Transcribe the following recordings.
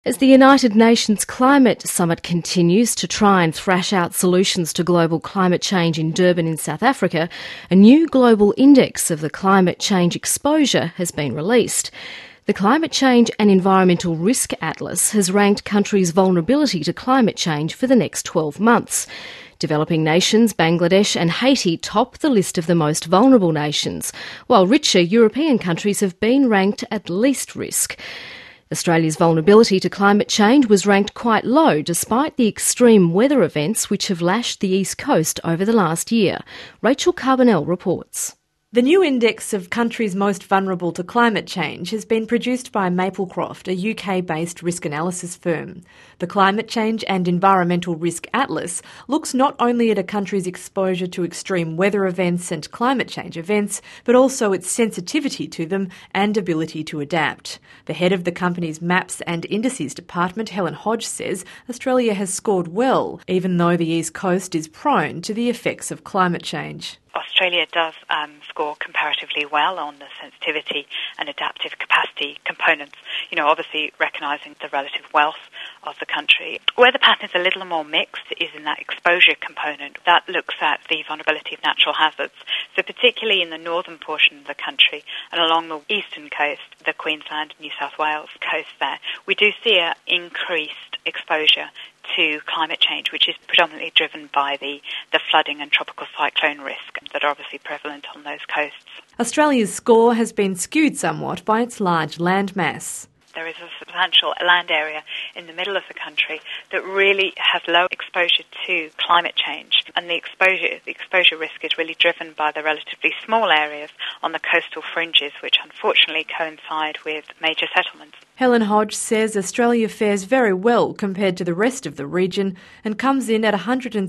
As the United Nations Climate Summit continues to try and thrash out solutions to global climate change in Durban in South Africa, a new global index of the climate change exposure has been released. The Climate Change and Environmental Risk Atlas has ranked countries' vulnerability to climate change for the next 12 months. Developing nations, Bangladesh and Haiti top the list of the most vulnerable nations, while richer European countries have been ranked at least risk. Australia's vulnerability to climate change was ranked quite low despite the extreme weather events which have lashed the East Coast over the last year. Rachel Carbonell reports. The new index of countries most vulnerable to climate change has been produced by Maplecroft, a UK-based risk analysis firm. The Climate Change and Environmental Risk Atlas looks not only at a country's exposure to extreme weather events and climate change events, but also its sensitivity to them and ability to adapt. The head of the company's Maps and Indices department, Helen Hodge, says Australia has scored well, even though the East Coast is prone to the effects of climate change. Australia does score comparatively well on the sensitivity and adaptive capacity components, obviously recognising the relative wealth of the country. Where the pattern is a little more mixed is in that exposure component. That looks at the vulnerability of natural hazards. So particularly in the northern portion of the country and along the eastern coast, the Queensland, New South Wales coast there, we do see an increased exposure to climate change, which is predominantly driven by the flooding and tropical cyclone risk that are obviously prevalent on those coasts. Australia's score has been skewed somewhat by its large landmass. There is a substantial land area in the middle of the country that really has low exposure to climate change. And the exposure risk is really driven by the relatively small areas on the coastal fringes, which unfortunately coincide with major settlements. Helen Hodge says Australia fares very well compared to the rest of the region and comes in at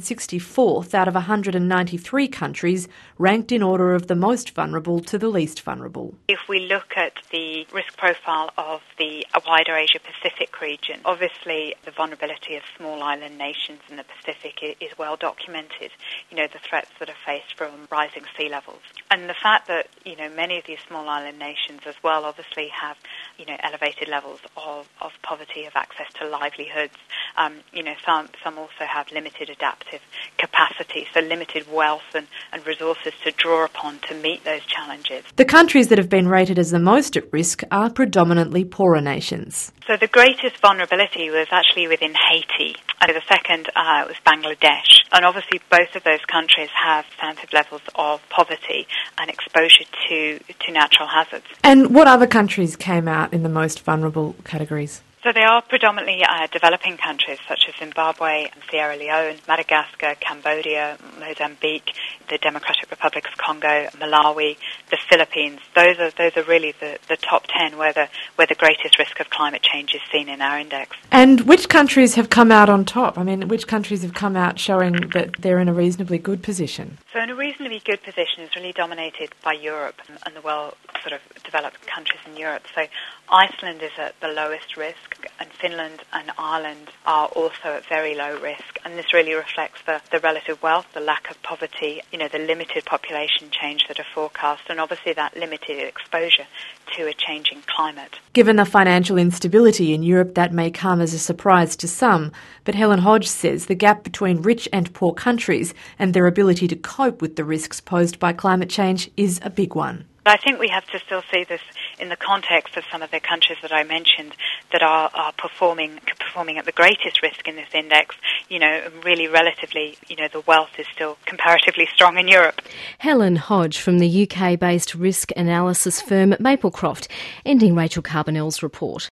164th out of 193 countries, ranked in order of the most vulnerable to the least vulnerable. If we look at the risk profile of the wider Asia-Pacific region, obviously the vulnerability of small island nations in the Pacific is well documented. The threats that are faced from rising sea levels. And the fact that, many of these small island nations as well obviously have, elevated levels of poverty, of access to livelihoods. Some also have limited adaptive capacity, so limited wealth and resources to draw upon to meet those challenges. The countries that have been rated as the most at risk are predominantly poorer nations. So the greatest vulnerability was actually within Haiti, and the second was Bangladesh. And obviously both of those countries have substantive levels of poverty and exposure to natural hazards. And what other countries came out in the most vulnerable categories? So they are predominantly developing countries such as Zimbabwe and Sierra Leone, Madagascar, Cambodia, Mozambique, the Democratic Republic of Congo, Malawi, the Philippines. Those are really the top 10 where the greatest risk of climate change is seen in our index. And which countries have come out on top? Which countries have come out showing that they're in a reasonably good position? So in a reasonably good position is really dominated by Europe and the developed countries in Europe. So Iceland is at the lowest risk, and Finland and Ireland are also at very low risk. And this really reflects the relative wealth, the lack of poverty, the limited population change that are forecast, and obviously that limited exposure to a changing climate. Given the financial instability in Europe, that may come as a surprise to some, but Helen Hodge says the gap between rich and poor countries and their ability to cope with the risks posed by climate change is a big one. I think we have to still see this in the context of some of the countries that I mentioned that are performing at the greatest risk in this index. Really relatively, the wealth is still comparatively strong in Europe. Helen Hodge from the UK-based risk analysis firm Maplecroft, ending Rachel Carbonell's report.